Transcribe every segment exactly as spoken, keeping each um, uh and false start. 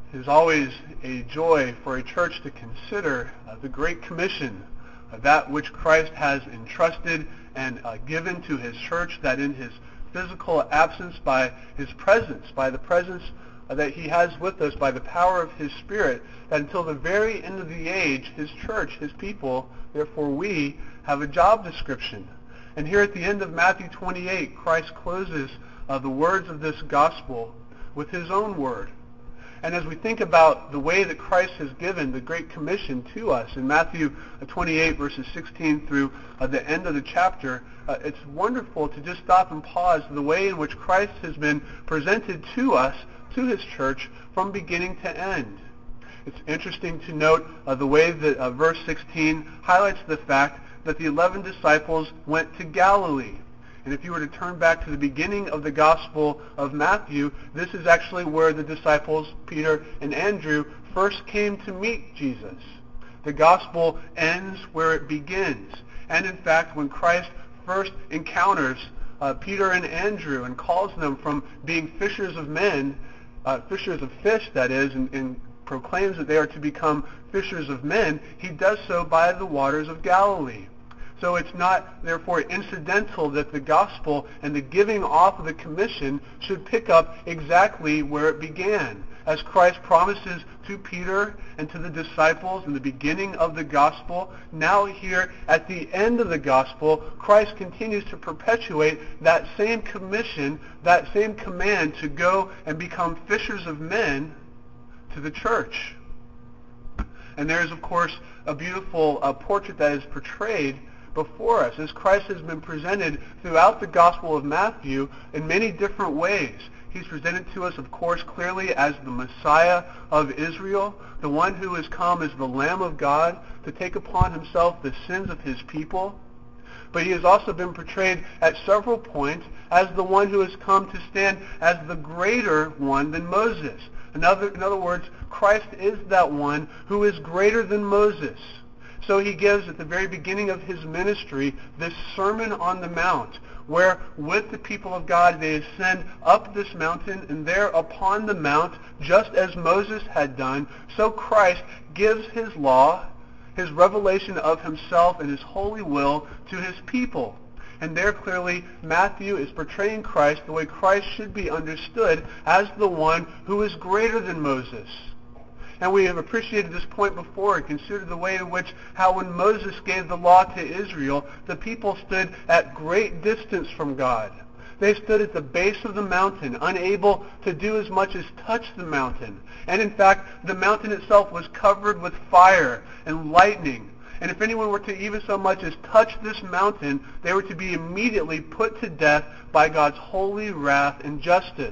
It is always a joy for a church to consider uh, the Great Commission, uh, that which Christ has entrusted and uh, given to his church, that in his physical absence, by his presence, by the presence uh, that he has with us, by the power of his Spirit, that until the very end of the age, his church, his people, therefore we, have a job description. And here at the end of Matthew twenty-eight, Christ closes uh, the words of this gospel with his own word. And as we think about the way that Christ has given the Great Commission to us in Matthew twenty-eight, verses sixteen through uh, the end of the chapter, uh, it's wonderful to just stop and pause the way in which Christ has been presented to us, to his church, from beginning to end. It's interesting to note uh, the way that uh, verse sixteen highlights the fact that the eleven disciples went to Galilee. And if you were to turn back to the beginning of the Gospel of Matthew, this is actually where the disciples, Peter and Andrew, first came to meet Jesus. The Gospel ends where it begins. And in fact, when Christ first encounters uh, Peter and Andrew and calls them from being fishers of men, uh, fishers of fish, that is, and, and proclaims that they are to become fishers of men, he does so by the waters of Galilee. So it's not, therefore, incidental that the gospel and the giving off of the commission should pick up exactly where it began. As Christ promises to Peter and to the disciples in the beginning of the gospel, now here at the end of the gospel, Christ continues to perpetuate that same commission, that same command to go and become fishers of men to the church. And there is, of course, a beautiful uh, portrait that is portrayed before us as Christ has been presented throughout the Gospel of Matthew in many different ways. He's presented to us, of course, clearly as the Messiah of Israel, the one who has come as the Lamb of God to take upon himself the sins of his people. But he has also been portrayed at several points as the one who has come to stand as the greater one than Moses. In other, in other words, Christ is that one who is greater than Moses. So he gives at the very beginning of his ministry this Sermon on the Mount, where with the people of God they ascend up this mountain, and there upon the mount, just as Moses had done, so Christ gives his law, his revelation of himself and his holy will to his people. And there clearly Matthew is portraying Christ the way Christ should be understood, as the one who is greater than Moses. And we have appreciated this point before and considered the way in which how when Moses gave the law to Israel, the people stood at great distance from God. They stood at the base of the mountain, unable to do as much as touch the mountain. And in fact, the mountain itself was covered with fire and lightning. And if anyone were to even so much as touch this mountain, they were to be immediately put to death by God's holy wrath and justice.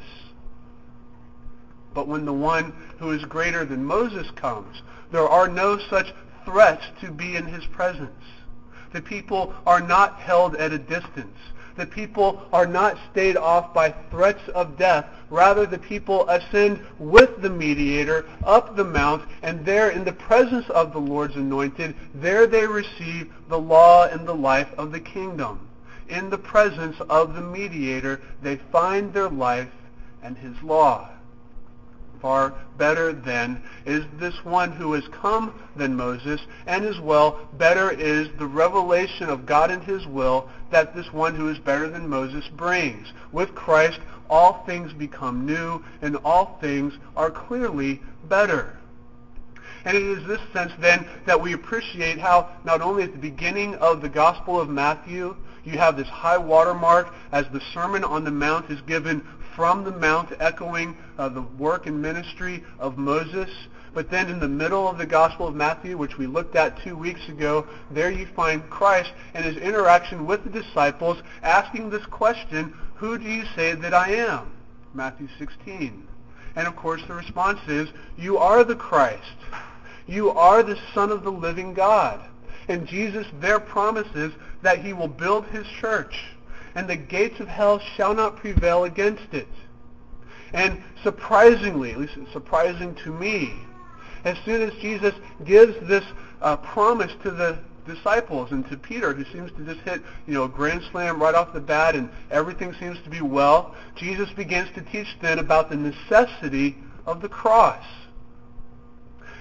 But when the one who is greater than Moses comes, there are no such threats to be in his presence. The people are not held at a distance. The people are not stayed off by threats of death. Rather, the people ascend with the mediator up the mount, and there in the presence of the Lord's anointed, there they receive the law and the life of the kingdom. In the presence of the mediator, they find their life and his law. Far better, then, is this one who has come than Moses, and as well, better is the revelation of God and his will that this one who is better than Moses brings. With Christ, all things become new, and all things are clearly better. And it is this sense, then, that we appreciate how not only at the beginning of the Gospel of Matthew, you have this high watermark as the Sermon on the Mount is given from the Mount, echoing uh, the work and ministry of Moses. But then in the middle of the Gospel of Matthew, which we looked at two weeks ago, there you find Christ and his interaction with the disciples asking this question, who do you say that I am? Matthew sixteen. And of course the response is, you are the Christ. You are the Son of the living God. And Jesus there promises that he will build his church, and the gates of hell shall not prevail against it. And surprisingly, at least it's surprising to me, as soon as Jesus gives this uh, promise to the disciples and to Peter, who seems to just hit, you know, a grand slam right off the bat and everything seems to be well, Jesus begins to teach then about the necessity of the cross.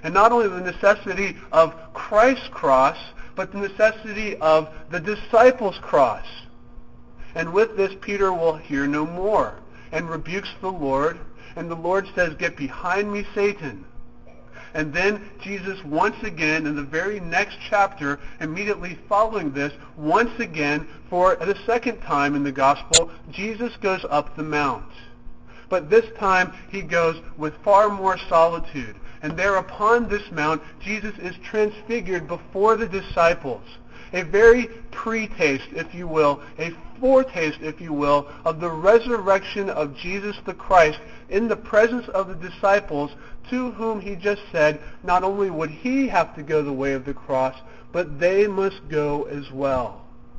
And not only the necessity of Christ's cross, but the necessity of the disciples' cross. And with this, Peter will hear no more and rebukes the Lord. And the Lord says, "Get behind me, Satan." And then Jesus once again, in the very next chapter, immediately following this, once again, for the second time in the gospel, Jesus goes up the mount. But this time he goes with far more solitude. And there upon this mount, Jesus is transfigured before the disciples. A very pre-taste, if you will, a foretaste, if you will, of the resurrection of Jesus the Christ in the presence of the disciples, to whom he just said not only would he have to go the way of the cross, but they must go as well.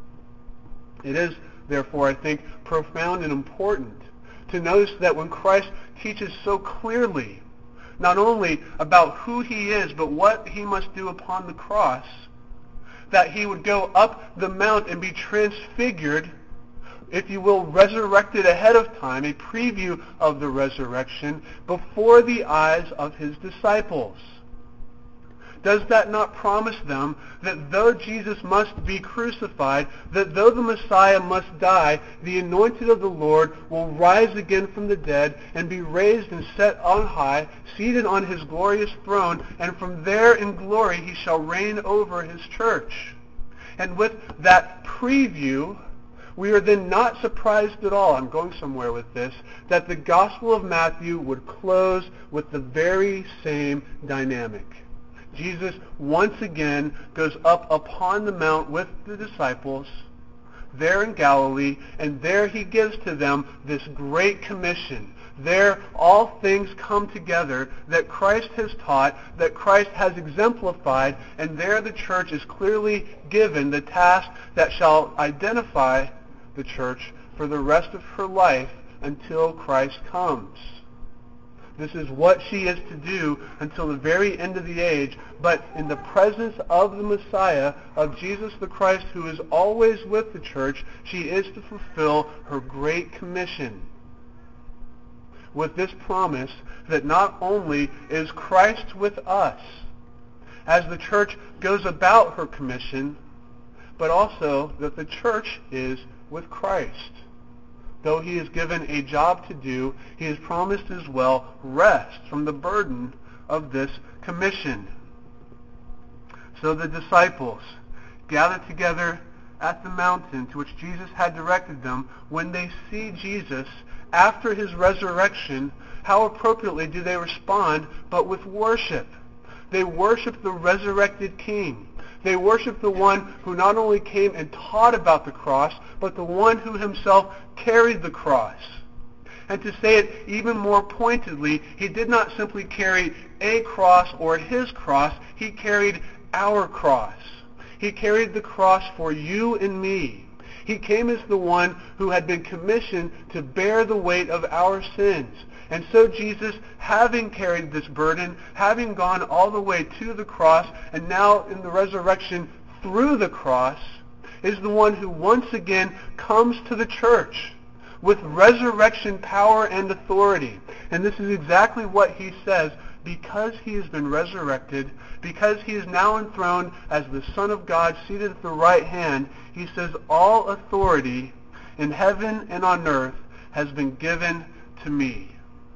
It is, therefore, I think, profound and important to notice that when Christ teaches so clearly, not only about who he is, but what he must do upon the cross, that he would go up the mount and be transfigured, if you will, resurrected ahead of time, a preview of the resurrection, before the eyes of his disciples. Does that not promise them that though Jesus must be crucified, that though the Messiah must die, the anointed of the Lord will rise again from the dead and be raised and set on high, seated on his glorious throne, and from there in glory he shall reign over his church? And with that preview, we are then not surprised at all, I'm going somewhere with this, that the Gospel of Matthew would close with the very same dynamic. Jesus once again goes up upon the mount with the disciples there in Galilee, and there he gives to them this great commission. There all things come together that Christ has taught, that Christ has exemplified, and there the church is clearly given the task that shall identify the church for the rest of her life until Christ comes. This is what she is to do until the very end of the age, but in the presence of the Messiah, of Jesus the Christ, who is always with the church, she is to fulfill her great commission, with this promise that not only is Christ with us as the church goes about her commission, but also that the church is with Christ. Though he is given a job to do, he is promised as well rest from the burden of this commission. So the disciples gather together at the mountain to which Jesus had directed them. When they see Jesus after his resurrection, how appropriately do they respond but with worship? They worship the resurrected King. They worship the one who not only came and taught about the cross, but the one who himself carried the cross. And to say it even more pointedly, he did not simply carry a cross or his cross, he carried our cross. He carried the cross for you and me. He came as the one who had been commissioned to bear the weight of our sins. And so Jesus, having carried this burden, having gone all the way to the cross, and now in the resurrection through the cross, is the one who once again comes to the church with resurrection power and authority. And this is exactly what he says. Because he has been resurrected, because he is now enthroned as the Son of God seated at the right hand, he says, all authority in heaven and on earth has been given to me.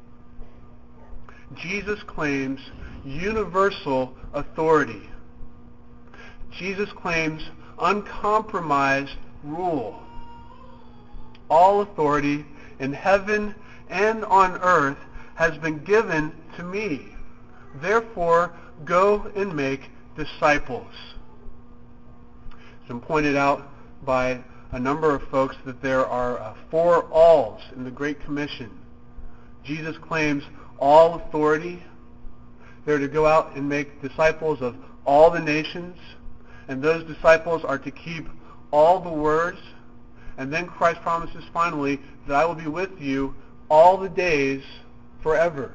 Jesus claims universal authority. Jesus claims uncompromised rule. All authority in heaven and on earth has been given to me. Therefore, go and make disciples. It's been pointed out by a number of folks that there are uh, four alls in the Great Commission. Jesus claims all authority. They're to go out and make disciples of all the nations, and those disciples are to keep all the words. And then Christ promises finally that I will be with you all the days forever.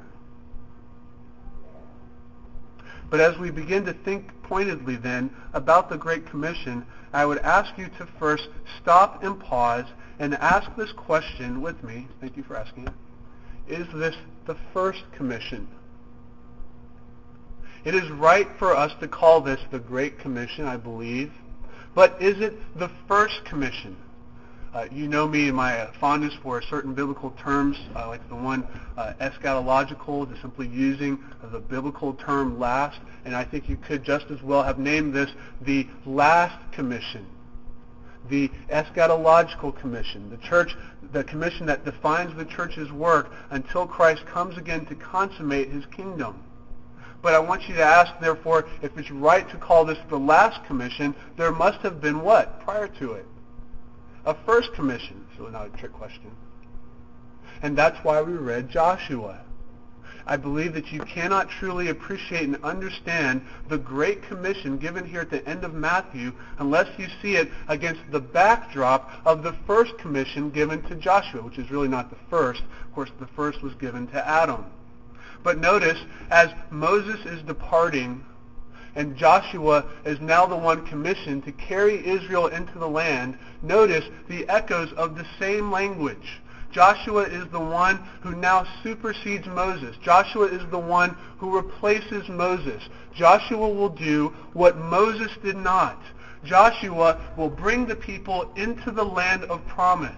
But as we begin to think pointedly then about the Great Commission, I would ask you to first stop and pause and ask this question with me. Thank you for asking it. Is this the first commission? It is right for us to call this the Great Commission, I believe. But is it the first commission? Uh, you know me and my uh, fondness for certain biblical terms, uh, like the one uh, eschatological, just simply using the biblical term last. And I think you could just as well have named this the last commission, the eschatological commission, the church, the commission that defines the church's work until Christ comes again to consummate his kingdom. But I want you to ask, therefore, if it's right to call this the last commission, there must have been what prior to it? A first commission. It's really not a trick question. And that's why we read Joshua. I believe that you cannot truly appreciate and understand the Great Commission given here at the end of Matthew unless you see it against the backdrop of the first commission given to Joshua, which is really not the first. Of course, the first was given to Adam. But notice, as Moses is departing, and Joshua is now the one commissioned to carry Israel into the land, notice the echoes of the same language. Joshua is the one who now supersedes Moses. Joshua is the one who replaces Moses. Joshua will do what Moses did not. Joshua will bring the people into the land of promise.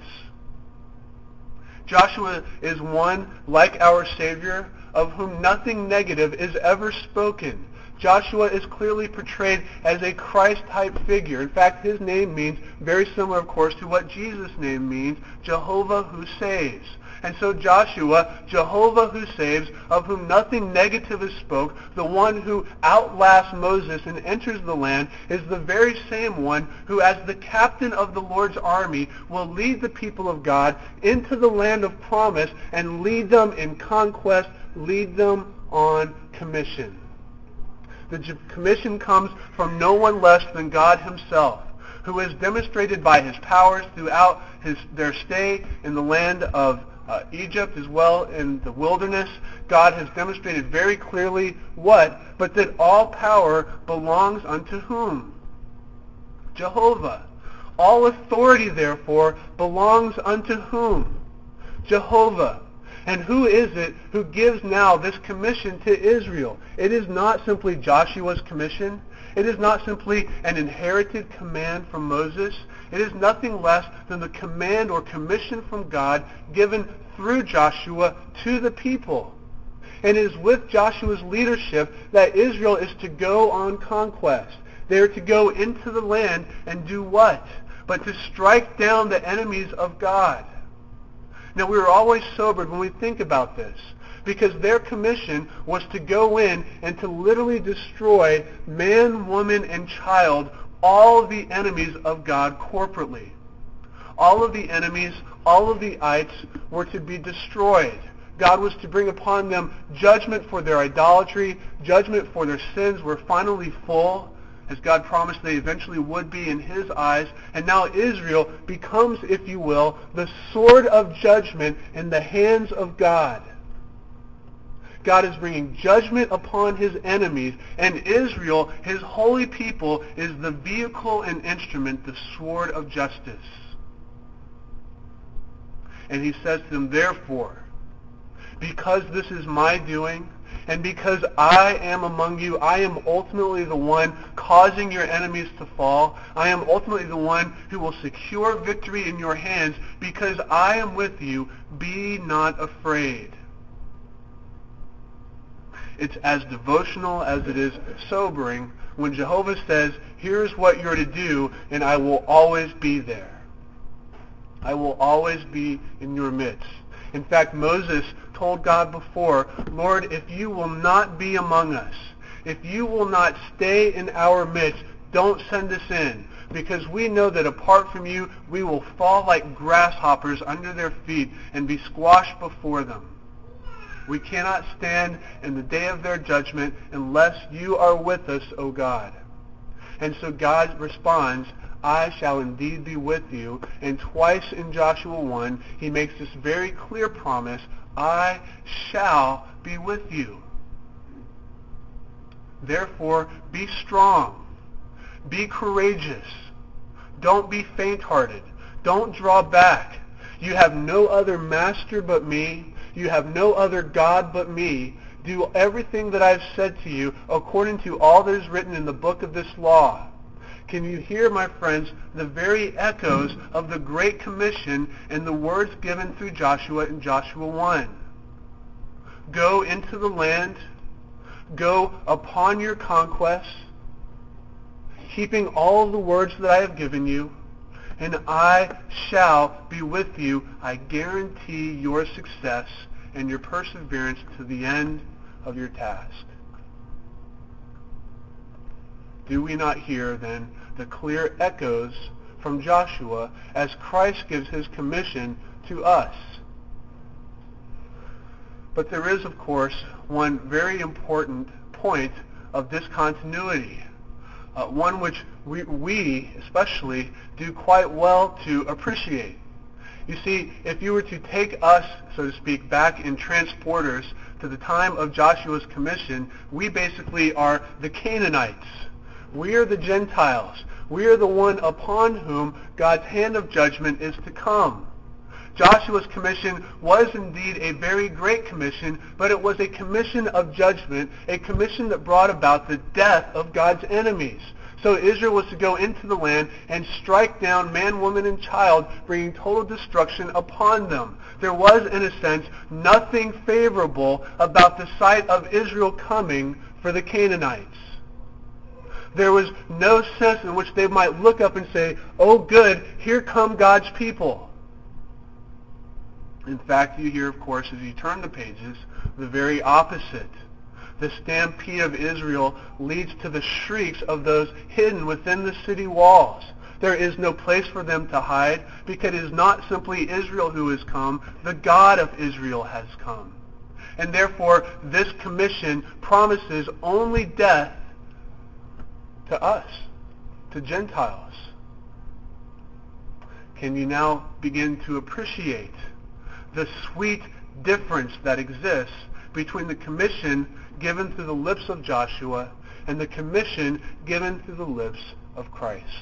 Joshua is one, like our Savior, of whom nothing negative is ever spoken. Joshua is clearly portrayed as a Christ-type figure. In fact, his name means very similar, of course, to what Jesus' name means, Jehovah who saves. And so Joshua, Jehovah who saves, of whom nothing negative is spoke, the one who outlasts Moses and enters the land, is the very same one who, as the captain of the Lord's army, will lead the people of God into the land of promise and lead them in conquest, lead them on commission. The commission comes from no one less than God himself, who has demonstrated by his powers throughout his, their stay in the land of uh, Egypt as well in the wilderness. God has demonstrated very clearly what? But that all power belongs unto whom? Jehovah. All authority, therefore, belongs unto whom? Jehovah. And who is it who gives now this commission to Israel? It is not simply Joshua's commission. It is not simply an inherited command from Moses. It is nothing less than the command or commission from God given through Joshua to the people. And it is with Joshua's leadership that Israel is to go on conquest. They are to go into the land and do what? But to strike down the enemies of God. Now, we are always sobered when we think about this, because their commission was to go in and to literally destroy man, woman, and child, all of the enemies of God corporately. All of the enemies, all of the ites were to be destroyed. God was to bring upon them judgment for their idolatry, judgment for their sins were finally full, as God promised they eventually would be in his eyes. And now Israel becomes, if you will, the sword of judgment in the hands of God. God is bringing judgment upon his enemies, and Israel, his holy people, is the vehicle and instrument, the sword of justice. And he says to them, therefore, because this is my doing, and because I am among you, I am ultimately the one causing your enemies to fall. I am ultimately the one who will secure victory in your hands. Because I am with you, be not afraid. It's as devotional as it is sobering when Jehovah says, here's what you're to do, and I will always be there. I will always be in your midst. In fact, Moses told God before, Lord, if you will not be among us, if you will not stay in our midst, don't send us in, because we know that apart from you, we will fall like grasshoppers under their feet and be squashed before them. We cannot stand in the day of their judgment unless you are with us, O God. And so God responds, I shall indeed be with you. And twice in Joshua one, he makes this very clear promise, I shall be with you. Therefore, be strong. Be courageous. Don't be faint-hearted. Don't draw back. You have no other master but me. You have no other God but me. do everything that I've said to you according to all that is written in the book of this law. Can you hear, my friends, the very echoes of the Great Commission in the words given through Joshua in Joshua one? Go into the land, go upon your conquests, keeping all of the words that I have given you, and I shall be with you. I guarantee your success and your perseverance to the end of your task. Do we not hear, then, the clear echoes from Joshua as Christ gives his commission to us? But there is, of course, one very important point of discontinuity, uh, one which we, we especially do quite well to appreciate. You see, if you were to take us, so to speak, back in transporters to the time of Joshua's commission, we basically are the Canaanites. We are the Gentiles. We are the one upon whom God's hand of judgment is to come. Joshua's commission was indeed a very great commission, but it was a commission of judgment, a commission that brought about the death of God's enemies. So Israel was to go into the land and strike down man, woman, and child, bringing total destruction upon them. There was, in a sense, nothing favorable about the sight of Israel coming for the Canaanites. There was no sense in which they might look up and say, oh good, here come God's people. In fact, you hear, of course, as you turn the pages, the very opposite. The stampede of Israel leads to the shrieks of those hidden within the city walls. There is no place for them to hide, because it is not simply Israel who has come, the God of Israel has come. And therefore, this commission promises only death to us, to Gentiles. Can you now begin to appreciate the sweet difference that exists between the commission given through the lips of Joshua and the commission given through the lips of Christ?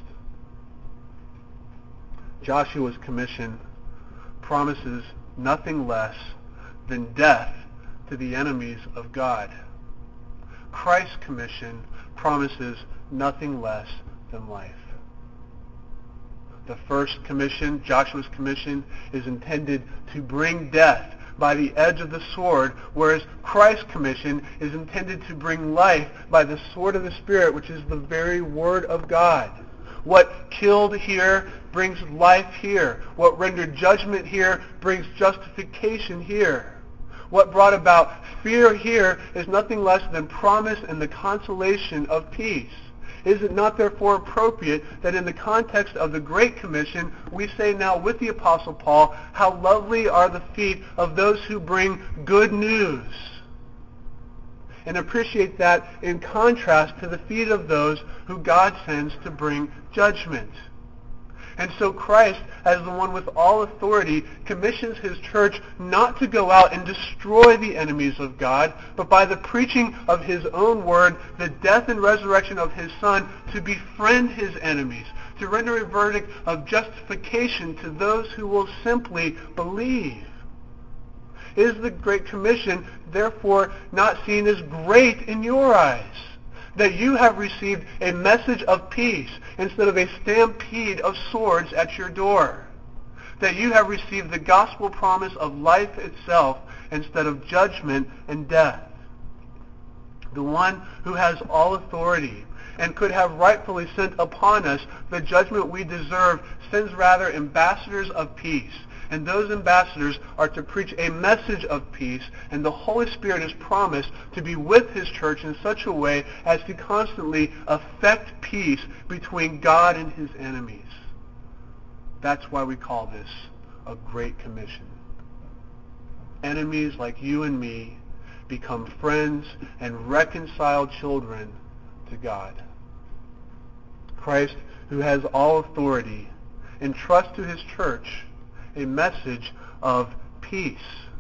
Joshua's commission promises nothing less than death to the enemies of God. Christ's commission promises nothing less than life. The first commission, Joshua's commission, is intended to bring death by the edge of the sword, whereas Christ's commission is intended to bring life by the sword of the Spirit, which is the very Word of God. What killed here brings life here. What rendered judgment here brings justification here. What brought about fear here is nothing less than promise and the consolation of peace. Is it not therefore appropriate that in the context of the Great Commission, we say now with the Apostle Paul, how lovely are the feet of those who bring good news? And appreciate that in contrast to the feet of those who God sends to bring judgment. And so Christ, as the one with all authority, commissions his church not to go out and destroy the enemies of God, but by the preaching of his own word, the death and resurrection of his Son, to befriend his enemies, to render a verdict of justification to those who will simply believe. Is the Great Commission therefore not seen as great in your eyes? That you have received a message of peace instead of a stampede of swords at your door. That you have received the gospel promise of life itself instead of judgment and death. The one who has all authority and could have rightfully sent upon us the judgment we deserve sends rather ambassadors of peace. And those ambassadors are to preach a message of peace, and the Holy Spirit is promised to be with his church in such a way as to constantly affect peace between God and his enemies. That's why we call this a Great Commission. Enemies like you and me become friends and reconciled children to God. Christ, who has all authority, entrusts to his church a message of peace.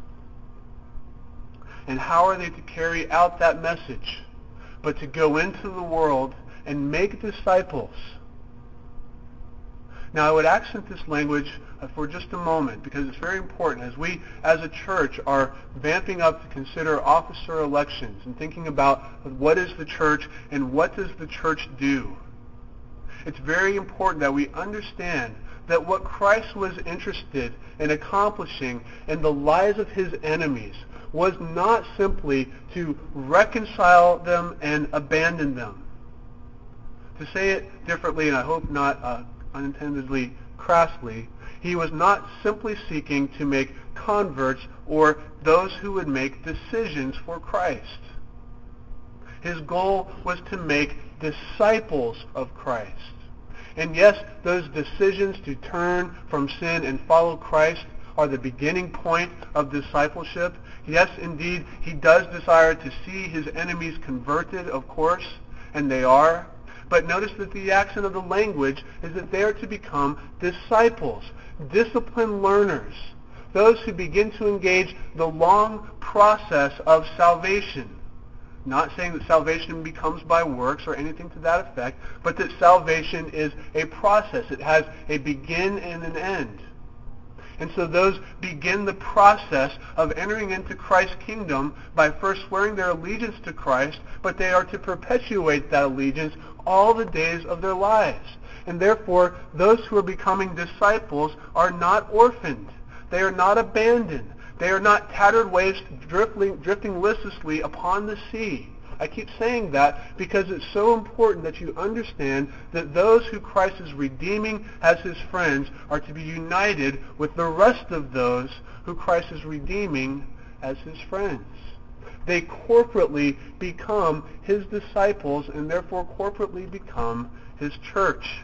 And how are they to carry out that message? But to go into the world and make disciples. Now, I would accent this language uh, for just a moment because it's very important as we, as a church, are vamping up to consider officer elections and thinking about what is the church and what does the church do. It's very important that we understand that what Christ was interested in accomplishing in the lives of his enemies was not simply to reconcile them and abandon them. To say it differently, and I hope not uh, unintendedly crassly, he was not simply seeking to make converts or those who would make decisions for Christ. His goal was to make disciples of Christ. And yes, those decisions to turn from sin and follow Christ are the beginning point of discipleship. Yes, indeed, he does desire to see his enemies converted, of course, and they are. But notice that the accent of the language is that they are to become disciples, disciplined learners, those who begin to engage the long process of salvation. Not saying that salvation becomes by works or anything to that effect, but that salvation is a process. It has a begin and an end. And so those begin the process of entering into Christ's kingdom by first swearing their allegiance to Christ, but they are to perpetuate that allegiance all the days of their lives. And therefore, those who are becoming disciples are not orphaned. They are not abandoned. They are not tattered waves drifting, drifting listlessly upon the sea. I keep saying that because it's so important that you understand that those who Christ is redeeming as his friends are to be united with the rest of those who Christ is redeeming as his friends. They corporately become his disciples and therefore corporately become his church.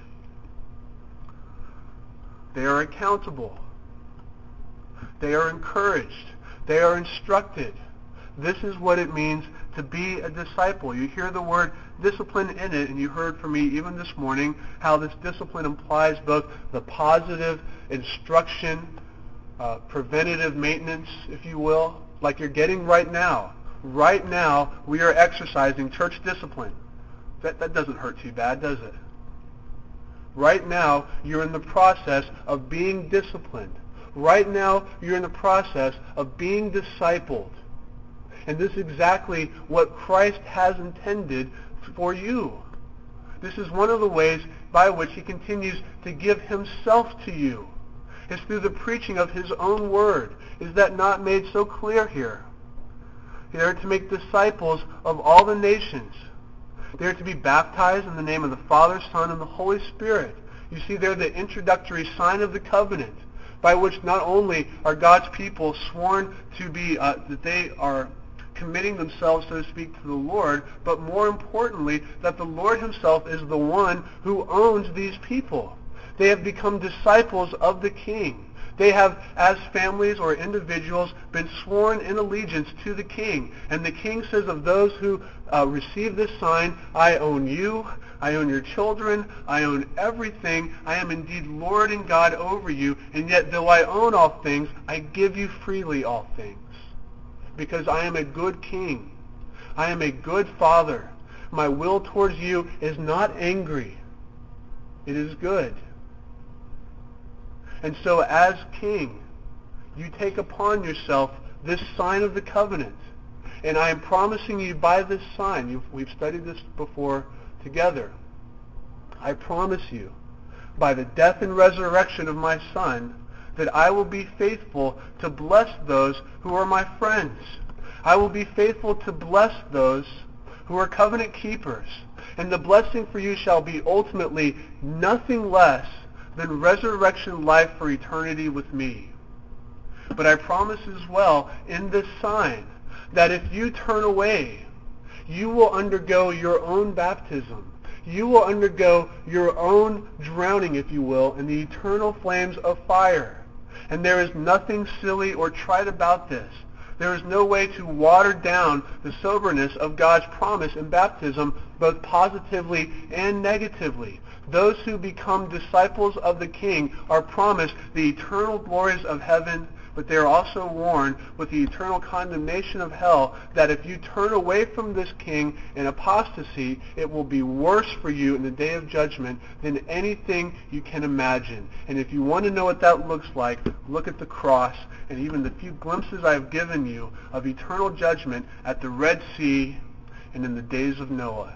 They are accountable. They are encouraged. They are instructed. This is what it means to be a disciple. You hear the word discipline in it, and you heard from me even this morning how this discipline implies both the positive instruction, uh, preventative maintenance, if you will, like you're getting right now. Right now, we are exercising church discipline. That, that doesn't hurt too bad, does it? Right now, you're in the process of being disciplined. Right now, you're in the process of being discipled. And this is exactly what Christ has intended for you. This is one of the ways by which he continues to give himself to you. It's through the preaching of his own word. Is that not made so clear here? They are to make disciples of all the nations. They are to be baptized in the name of the Father, Son, and the Holy Spirit. You see there the introductory sign of the covenant, by which not only are God's people sworn to be, uh, that they are committing themselves, so to speak, to the Lord, but more importantly, that the Lord himself is the one who owns these people. They have become disciples of the King. They have, as families or individuals, been sworn in allegiance to the King. And the King says of those who uh, receive this sign, I own you, I own your children, I own everything, I am indeed Lord and God over you, and yet though I own all things, I give you freely all things. Because I am a good king. I am a good father. My will towards you is not angry. It is good. And so as king, you take upon yourself this sign of the covenant. And I am promising you by this sign, you've, we've studied this before together, I promise you, by the death and resurrection of my Son, that I will be faithful to bless those who are my friends. I will be faithful to bless those who are covenant keepers. And the blessing for you shall be ultimately nothing less than resurrection life for eternity with me. But I promise as well in this sign that if you turn away, you will undergo your own baptism. You will undergo your own drowning, if you will, in the eternal flames of fire. And there is nothing silly or trite about this. There is no way to water down the soberness of God's promise in baptism, both positively and negatively. Those who become disciples of the King are promised the eternal glories of heaven, but they are also warned with the eternal condemnation of hell, that if you turn away from this king in apostasy, it will be worse for you in the day of judgment than anything you can imagine. And if you want to know what that looks like, look at the cross and even the few glimpses I have given you of eternal judgment at the Red Sea and in the days of Noah.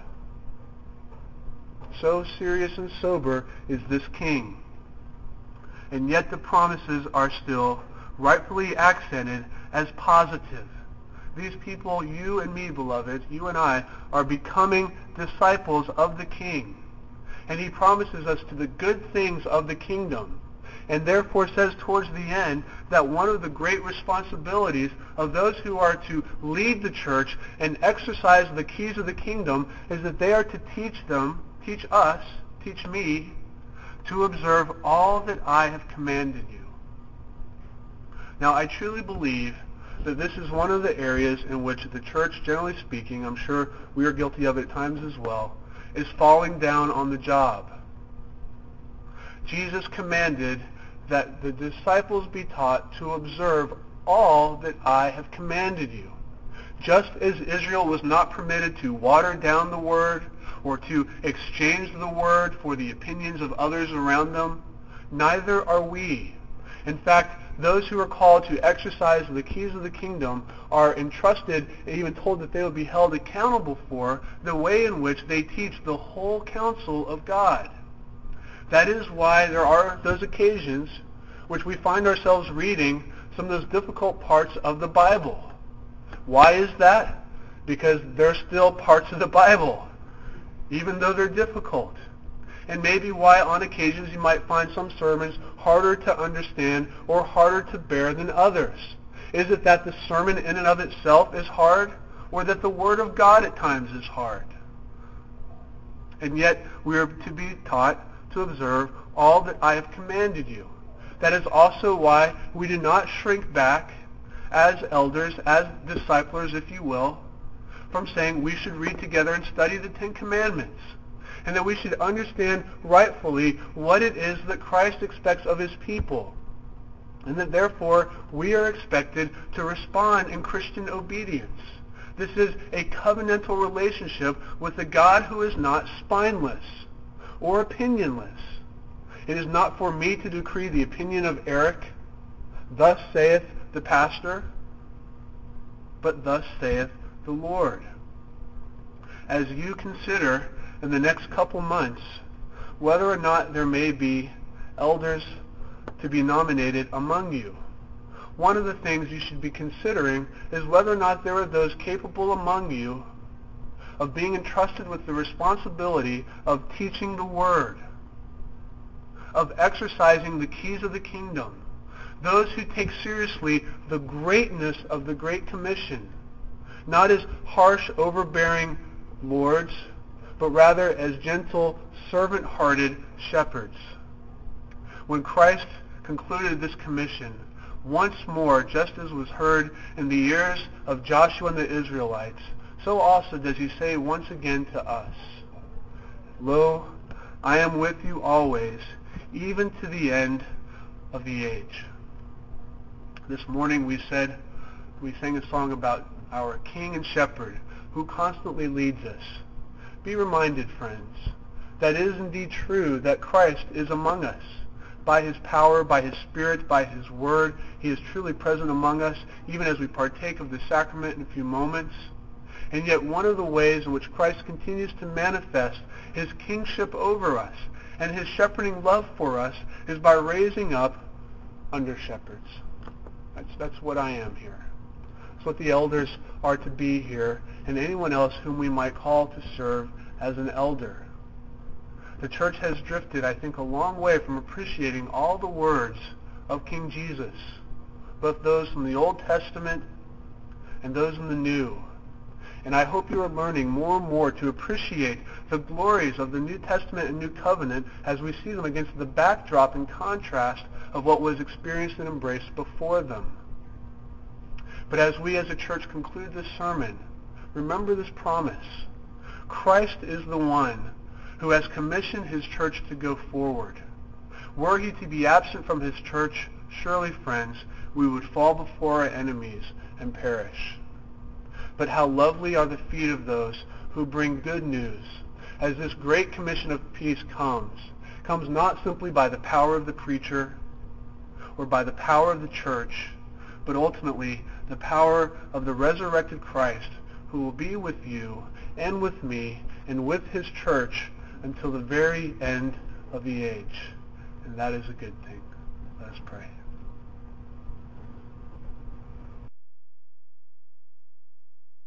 So serious and sober is this king. And yet the promises are still rightfully accented as positive. These people, you and me, beloved, you and I, are becoming disciples of the King. And he promises us to the good things of the kingdom. And therefore says towards the end that one of the great responsibilities of those who are to lead the church and exercise the keys of the kingdom is that they are to teach them, teach us, teach me, to observe all that I have commanded you. Now, I truly believe that this is one of the areas in which the church, generally speaking, I'm sure we are guilty of it at times as well, is falling down on the job. Jesus commanded that the disciples be taught to observe all that I have commanded you. Just as Israel was not permitted to water down the word or to exchange the word for the opinions of others around them, neither are we. In fact, those who are called to exercise the keys of the kingdom are entrusted and even told that they will be held accountable for the way in which they teach the whole counsel of God. That is why there are those occasions which we find ourselves reading some of those difficult parts of the Bible. Why is that? Because they're still parts of the Bible, even though they're difficult. And maybe why on occasions you might find some sermons harder to understand or harder to bear than others. Is it that the sermon in and of itself is hard, or that the Word of God at times is hard? And yet we are to be taught to observe all that I have commanded you. That is also why we do not shrink back as elders, as disciplers, if you will, from saying we should read together and study the Ten Commandments, and that we should understand rightfully what it is that Christ expects of his people, and that therefore we are expected to respond in Christian obedience. This is a covenantal relationship with a God who is not spineless or opinionless. It is not for me to decree the opinion of Eric, thus saith the pastor, but thus saith the Lord. As you consider in the next couple months whether or not there may be elders to be nominated among you, one of the things you should be considering is whether or not there are those capable among you of being entrusted with the responsibility of teaching the Word, of exercising the keys of the kingdom, those who take seriously the greatness of the Great Commission, not as harsh, overbearing lords, but rather as gentle, servant-hearted shepherds. When Christ concluded this commission, once more, just as was heard in the ears of Joshua and the Israelites, so also does he say once again to us, Lo, I am with you always, even to the end of the age. This morning we said, we sang a song about our King and Shepherd who constantly leads us. Be reminded, friends, that it is indeed true that Christ is among us. By his power, by his Spirit, by his Word, he is truly present among us, even as we partake of the sacrament in a few moments. And yet one of the ways in which Christ continues to manifest his kingship over us and his shepherding love for us is by raising up under shepherds. That's, that's what I am here. That's what the elders are to be here, and anyone else whom we might call to serve as an elder. The church has drifted, I think, a long way from appreciating all the words of King Jesus, both those from the Old Testament and those in the New. And I hope you are learning more and more to appreciate the glories of the New Testament and New Covenant as we see them against the backdrop and contrast of what was experienced and embraced before them. But as we as a church conclude this sermon, remember this promise. Christ is the one who has commissioned his church to go forward. Were he to be absent from his church, surely, friends, we would fall before our enemies and perish. But how lovely are the feet of those who bring good news, as this great commission of peace comes, comes not simply by the power of the preacher or by the power of the church, but ultimately the power of the resurrected Christ, who will be with you and with me and with his church until the very end of the age. And that is a good thing. Let us pray.